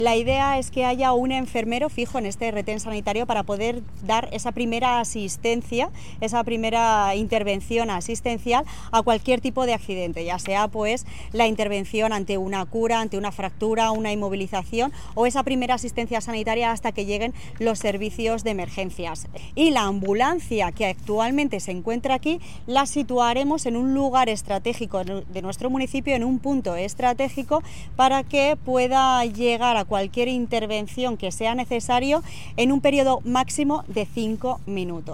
La idea es que haya un enfermero fijo en este retén sanitario para poder dar esa primera asistencia, esa primera intervención asistencial a cualquier tipo de accidente, ya sea pues la intervención ante una cura, ante una fractura, una inmovilización o esa primera asistencia sanitaria hasta que lleguen los servicios de emergencias. Y la ambulancia que actualmente se encuentra aquí la situaremos en un lugar estratégico de nuestro municipio, en un punto estratégico, para que pueda llegar a cualquier intervención que sea necesario en un periodo máximo de 5 minutos.